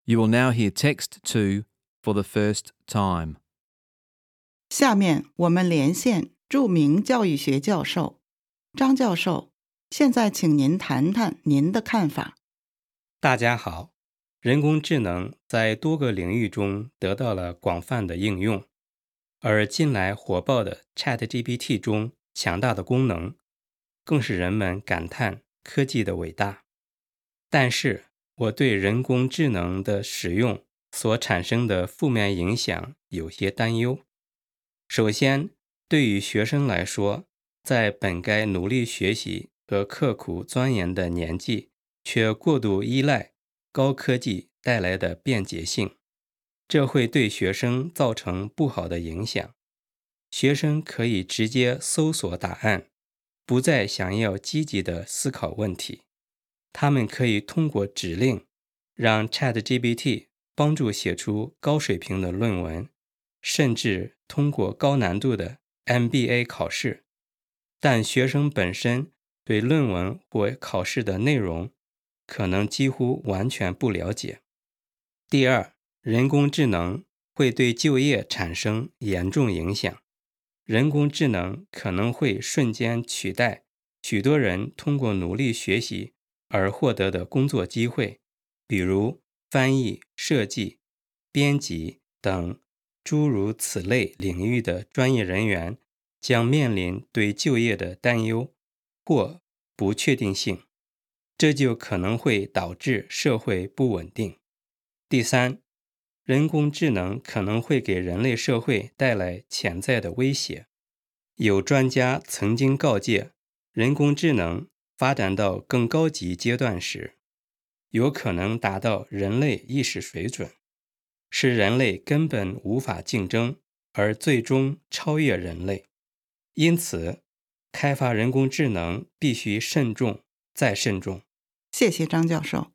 You will now hear text 2 for the first time. 下面我们连线著名教育学教授张教授，现在请您谈谈您的看法。 大家好，人工智能在多个领域中得到了广泛的应用，而近来火爆的 ChatGPT 中强大的功能，更使人们感叹科技的伟大。但是，我对人工智能的使用所产生的负面影响有些担忧。首先，对于学生来说，在本该努力学习和刻苦钻研的年纪，却过度依赖高科技带来的便捷性，这会对学生造成不好的影响。学生可以直接搜索答案，不再想要积极地思考问题。他们可以通过指令，让 ChatGPT 帮助写出高水平的论文，甚至通过高难度的 MBA 考试。但学生本身对论文或考试的内容可能几乎完全不了解。第二，人工智能会对就业产生严重影响。人工智能可能会瞬间取代许多人通过努力学习而获得的工作机会，比如翻译、设计、编辑等诸如此类领域的专业人员将面临对就业的担忧或不确定性，这就可能会导致社会不稳定。第三，人工智能可能会给人类社会带来潜在的威胁。有专家曾经告诫，人工智能发展到更高级阶段时，有可能达到人类意识水准，使人类根本无法竞争，而最终超越人类。因此，开发人工智能必须慎重再慎重。 谢谢张教授。